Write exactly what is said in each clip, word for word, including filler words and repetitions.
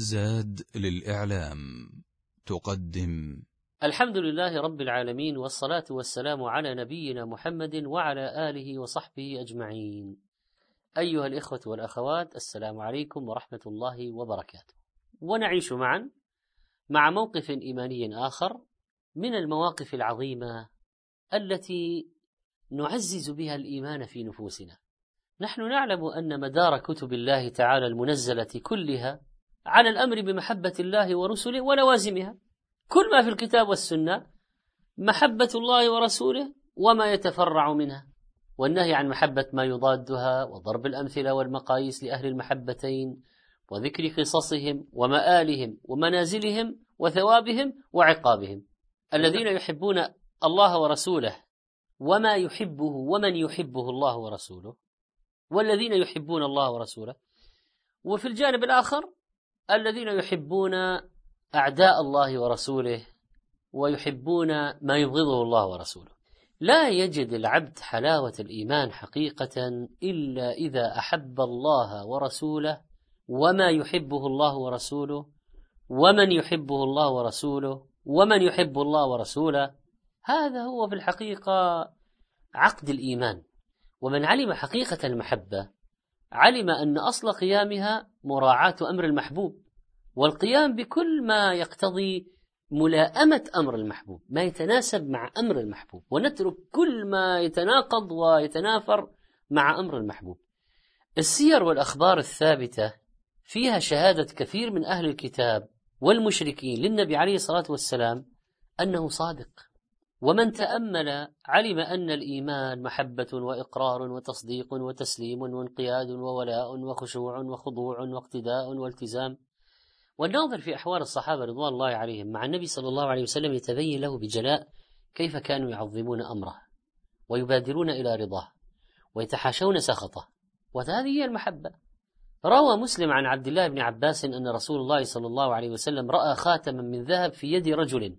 زاد للإعلام تقدم. الحمد لله رب العالمين، والصلاة والسلام على نبينا محمد وعلى آله وصحبه أجمعين. أيها الإخوة والأخوات، السلام عليكم ورحمة الله وبركاته. ونعيش معا مع موقف إيماني آخر من المواقف العظيمة التي نعزز بها الإيمان في نفوسنا. نحن نعلم أن مدار كتب الله تعالى المنزلة كلها على الأمر بمحبة الله ورسله ولوازمها. كل ما في الكتاب والسنة محبة الله ورسوله وما يتفرع منها، والنهي عن محبة ما يضادها، وضرب الأمثلة والمقاييس لأهل المحبتين، وذكر قصصهم ومآلهم ومنازلهم وثوابهم وعقابهم. الذين يحبون الله ورسوله وما يحبه ومن يحبه الله ورسوله، والذين يحبون الله ورسوله. وفي الجانب الآخر الذين يحبون أعداء الله ورسوله ويحبون ما يبغضه الله ورسوله. لا يجد العبد حلاوة الإيمان حقيقة إلا إذا أحب الله ورسوله وما يحبه الله ورسوله ومن يحبه الله ورسوله ومن يحب الله ورسوله. هذا هو في الحقيقة عقد الإيمان. ومن علم حقيقة المحبة علم أن أصل قيامها مراعاة أمر المحبوب، والقيام بكل ما يقتضي ملائمة أمر المحبوب، ما يتناسب مع أمر المحبوب، ونترك كل ما يتناقض ويتنافر مع أمر المحبوب. السير والأخبار الثابتة فيها شهادة كثير من أهل الكتاب والمشركين للنبي عليه الصلاة والسلام أنه صادق. ومن تأمل علم أن الإيمان محبة وإقرار وتصديق وتسليم وانقياد وولاء وخشوع وخضوع واقتداء والتزام. والناظر في أحوال الصحابة رضوان الله عليهم مع النبي صلى الله عليه وسلم يتبين له بجلاء كيف كانوا يعظمون أمره ويبادرون إلى رضاه ويتحاشون سخطه، وهذه هي المحبة. روى مسلم عن عبد الله بن عباس أن رسول الله صلى الله عليه وسلم رأى خاتما من ذهب في يد رجل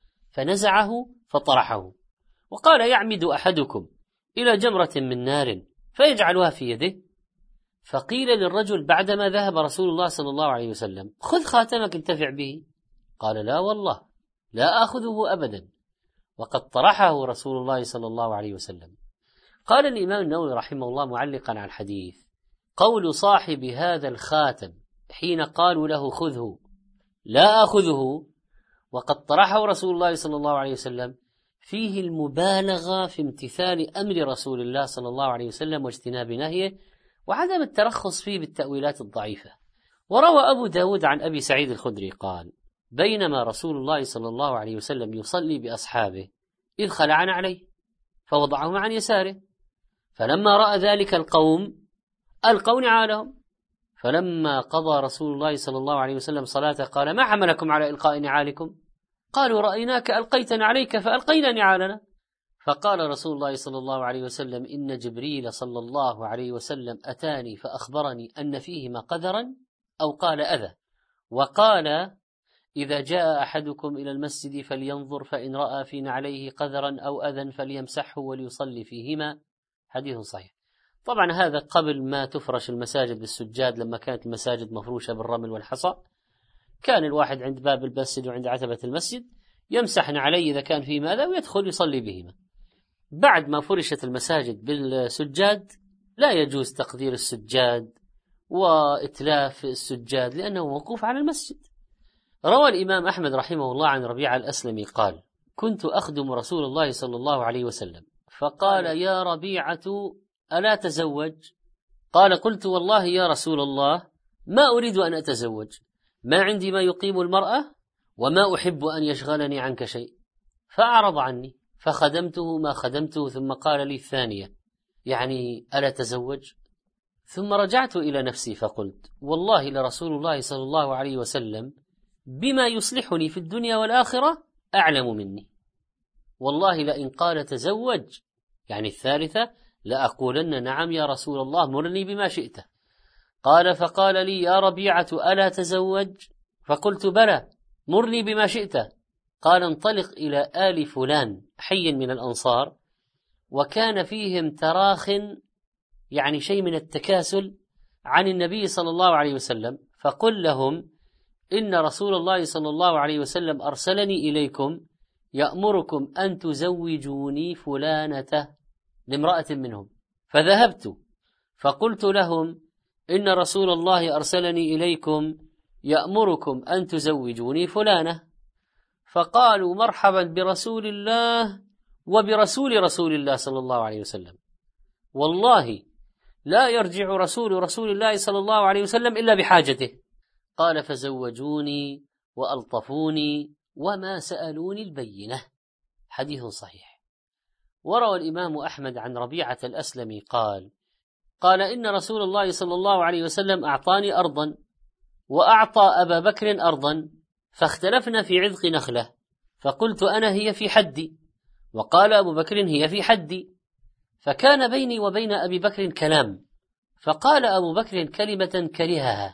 فنزعه فطرحه، وقال: يعمد أحدكم إلى جمرة من نار فيجعلها في يده. فقيل للرجل بعدما ذهب رسول الله صلى الله عليه وسلم: خذ خاتمك انتفع به. قال: لا والله لا آخذه أبدا، وقد طرحه رسول الله صلى الله عليه وسلم. قال الإمام النووي رحمه الله معلقا على الحديث: قول صاحب هذا الخاتم حين قالوا له خذه لا آخذه وقد طرحه رسول الله صلى الله عليه وسلم فيه المبالغة في امتثال أمر رسول الله صلى الله عليه وسلم واجتناب نهيه، وعدم الترخص فيه بالتأويلات الضعيفة. وروى أبو داود عن أبي سعيد الخدري قال: بينما رسول الله صلى الله عليه وسلم يصلي بأصحابه إذ خلعن عليه فوضعهم عن يساره، فلما رأى ذلك القوم ألقوا نعالهم، فلما قضى رسول الله صلى الله عليه وسلم صلاته قال: ما حملكم على إلقاء نعالكم؟ قالوا: رأيناك ألقيتنا عليك فألقينا نعالنا. فقال رسول الله صلى الله عليه وسلم: إن جبريل صلى الله عليه وسلم أتاني فأخبرني أن فيهما قذرا أو قال أذى، وقال: إذا جاء أحدكم إلى المسجد فلينظر، فإن رأى في نعليه قذرا أو أذى فليمسحه وليصلي فيهما. حديث صحيح. طبعا هذا قبل ما تفرش المساجد بالسجاد، لما كانت المساجد مفروشة بالرمل والحصى كان الواحد عند باب المسجد وعند عتبة المسجد يمسحن عليه إذا كان فيه ماذا ويدخل يصلي بهما. بعد ما فرشت المساجد بالسجاد لا يجوز تقدير السجاد وإتلاف السجاد لأنه موقوف على المسجد. روى الإمام أحمد رحمه الله عن ربيعة الأسلمي قال: كنت أخدم رسول الله صلى الله عليه وسلم فقال: يا ربيعة ألا تزوج؟ قال: قلت: والله يا رسول الله ما أريد أن أتزوج، ما عندي ما يقيم المرأة وما أحب أن يشغلني عنك شيء. فأعرض عني فخدمته ما خدمته، ثم قال لي الثانية: يعني ألا تزوج؟ ثم رجعت إلى نفسي فقلت: والله لرسول الله صلى الله عليه وسلم بما يصلحني في الدنيا والآخرة أعلم مني، والله لئن قال تزوج يعني الثالثة لأقولن نعم يا رسول الله مرني بما شئت. قال: فقال لي: يا ربيعة ألا تزوج؟ فقلت: بلى مرني بما شئت. قال: انطلق إلى آل فلان حي من الأنصار وكان فيهم تراخ يعني شيء من التكاسل عن النبي صلى الله عليه وسلم، فقل لهم: إن رسول الله صلى الله عليه وسلم أرسلني إليكم يأمركم أن تزوجوني فلانة لامرأة منهم. فذهبت فقلت لهم إن رسول الله أرسلني إليكم يأمركم أن تزوجوني فلانة. فقالوا مرحبا برسول الله وبرسول رسول الله صلى الله عليه وسلم، والله لا يرجع رسول رسول الله صلى الله عليه وسلم إلا بحاجته. قال فزوجوني وألطفوني وما سألوني البينة. حديث صحيح. وروى الإمام أحمد عن ربيعة الأسلمي قال قال إن رسول الله صلى الله عليه وسلم أعطاني أرضا وأعطى أبا بكر أرضا، فاختلفنا في عذق نخلة، فقلت أنا هي في حدي، وقال أبو بكر هي في حدي، فكان بيني وبين أبي بكر كلام، فقال أبو بكر كلمة كرهها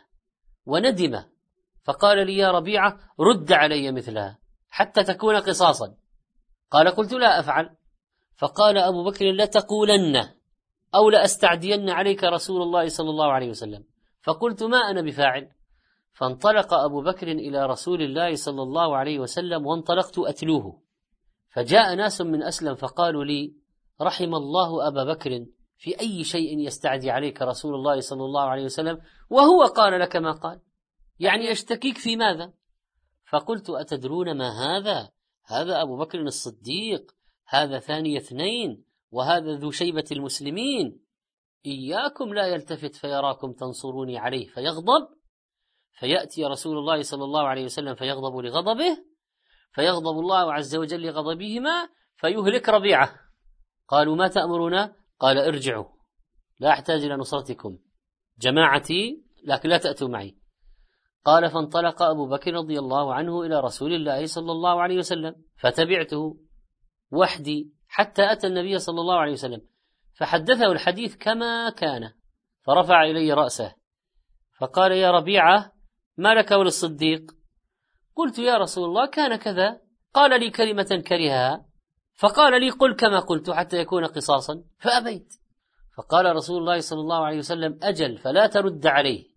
وندم، فقال لي يا ربيعة رد علي مثلها حتى تكون قصاصا. قال قلت لا أفعل. فقال أبو بكر لتقولن أو لأستعدين عليك رسول الله صلى الله عليه وسلم. فقلت ما أنا بفاعل. فانطلق أبو بكر إلى رسول الله صلى الله عليه وسلم وانطلقت أتلوه، فجاء ناس من أسلم فقالوا لي رحم الله أبا بكر في أي شيء يستعدي عليك رسول الله صلى الله عليه وسلم وهو قال لك ما قال، يعني يشتكيك في ماذا؟ فقلت أتدرون ما هذا؟ هذا أبو بكر الصديق، هذا ثاني اثنين، وهذا ذو شيبة المسلمين، إياكم لا يلتفت فيراكم تنصروني عليه فيغضب، فيأتي رسول الله صلى الله عليه وسلم فيغضب لغضبه، فيغضب الله عز وجل لغضبهما فيهلك ربيعة. قالوا ما تأمرنا؟ قال ارجعوا لا أحتاج إلى نصرتكم، جماعتي لكن لا تأتوا معي. قال فانطلق أبو بكر رضي الله عنه إلى رسول الله صلى الله عليه وسلم، فتبعته وحدي حتى أتى النبي صلى الله عليه وسلم، فحدثه الحديث كما كان، فرفع إلي رأسه فقال يا ربيعة ما لك وللصديق؟ قلت يا رسول الله كان كذا، قال لي كلمة كرهها، فقال لي قل كما قلت حتى يكون قصاصا، فأبيت. فقال رسول الله صلى الله عليه وسلم أجل فلا ترد عليه،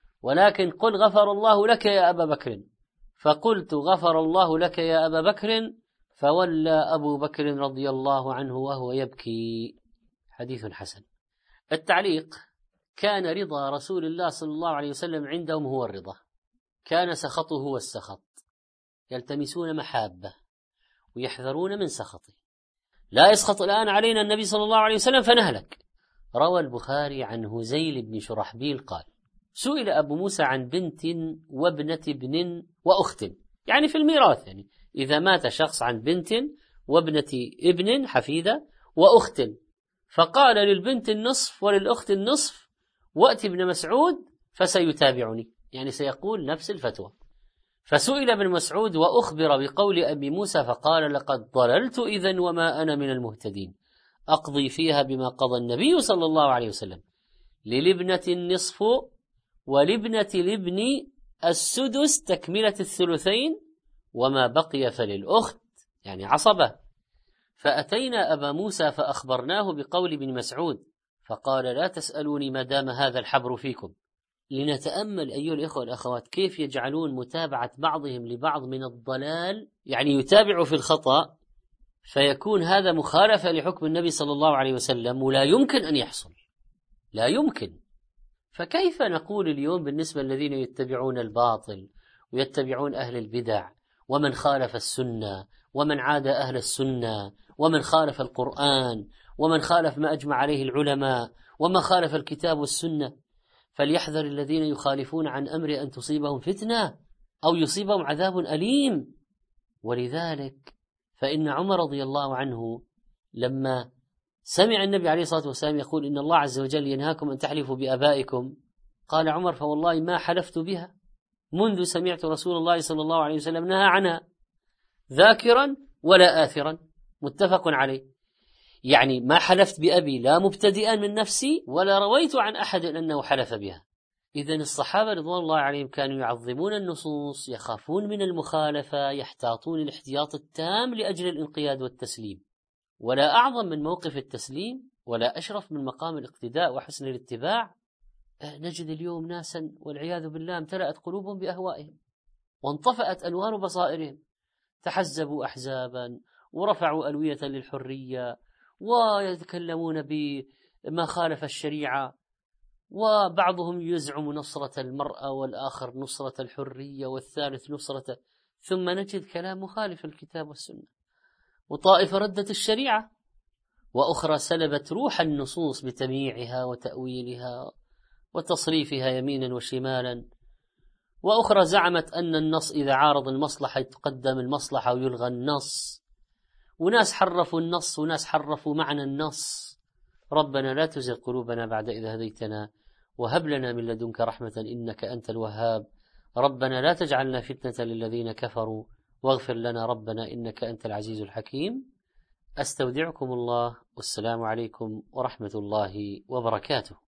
ولكن قل غفر الله لك يا أبا بكر. فقلت غفر الله لك يا أبا بكر، فولى أبو بكر رضي الله عنه وهو يبكي. حديث حسن. التعليق: كان رضا رسول الله صلى الله عليه وسلم عندهم هو الرضا، كان سخطه هو السخط، يلتمسون محابة ويحذرون من سخطه. لا يسخط الآن علينا النبي صلى الله عليه وسلم فنهلك. روى البخاري عن هزيل بن شرحبيل قال سئل أبو موسى عن بنت وابنة ابن وأخت، يعني في الميراث، يعني إذا مات شخص عن بنت وابنة ابن حفيدة وأخت، فقال للبنت النصف وللأخت النصف، وأت ابن مسعود فسيتابعني، يعني سيقول نفس الفتوى. فسئل ابن مسعود وأخبر بقول أبي موسى فقال لقد ضللت إذن وما أنا من المهتدين، أقضي فيها بما قضى النبي صلى الله عليه وسلم، للابنة النصف ولابنة الابن السدس تكملة الثلثين، وما بقي فللأخت، يعني عصبة. فأتينا أبا موسى فأخبرناه بقول ابن مسعود، فقال لا تسألوني ما دام هذا الحبر فيكم. لنتأمل أيها الإخوة والأخوات كيف يجعلون متابعة بعضهم لبعض من الضلال، يعني يتابع في الخطأ، فيكون هذا مخالفة لحكم النبي صلى الله عليه وسلم، ولا يمكن أن يحصل، لا يمكن. فكيف نقول اليوم بالنسبة للذين يتبعون الباطل ويتبعون أهل البدع ومن خالف السنة ومن عاد أهل السنة ومن خالف القرآن ومن خالف ما أجمع عليه العلماء وما خالف الكتاب والسنة؟ فليحذر الذين يخالفون عن أمر أن تصيبهم فتنة أو يصيبهم عذاب أليم. ولذلك فإن عمر رضي الله عنه لما سمع النبي عليه الصلاة والسلام يقول إن الله عز وجل ينهاكم أن تحلفوا بآبائكم، قال عمر فوالله ما حلفت بها منذ سمعت رسول الله صلى الله عليه وسلم نهى عنها، ذاكرا ولا آثرا، متفق عليه. يعني ما حلفت بأبي لا مبتدئا من نفسي ولا رويت عن أحد أنه حلف بها. إذن الصحابة رضوان الله عليهم كانوا يعظمون النصوص، يخافون من المخالفة، يحتاطون الاحتياط التام لأجل الانقياد والتسليم. ولا أعظم من موقف التسليم ولا أشرف من مقام الاقتداء وحسن الاتباع. نجد اليوم ناسا والعياذ بالله امتلأت قلوبهم بأهوائهم، وانطفأت أنوار بصائرهم، تحزبوا أحزابا ورفعوا ألوية للحرية ويتكلمون بما خالف الشريعة، وبعضهم يزعم نصرة المرأة والآخر نصرة الحرية والثالث نصرة، ثم نجد كلام مخالف الكتاب والسنة. وطائفة ردت الشريعة، وأخرى سلبت روح النصوص بتمييعها وتأويلها وتصريفها يمينا وشمالا، وأخرى زعمت أن النص إذا عارض المصلحة يتقدم المصلحة ويلغى النص، وناس حرفوا النص وناس حرفوا معنى النص. ربنا لا تزغ قلوبنا بعد إذ هديتنا وهب لنا من لدنك رحمة إنك أنت الوهاب. ربنا لا تجعلنا فتنة للذين كفروا واغفر لنا ربنا إنك أنت العزيز الحكيم. أستودعكم الله، والسلام عليكم ورحمة الله وبركاته.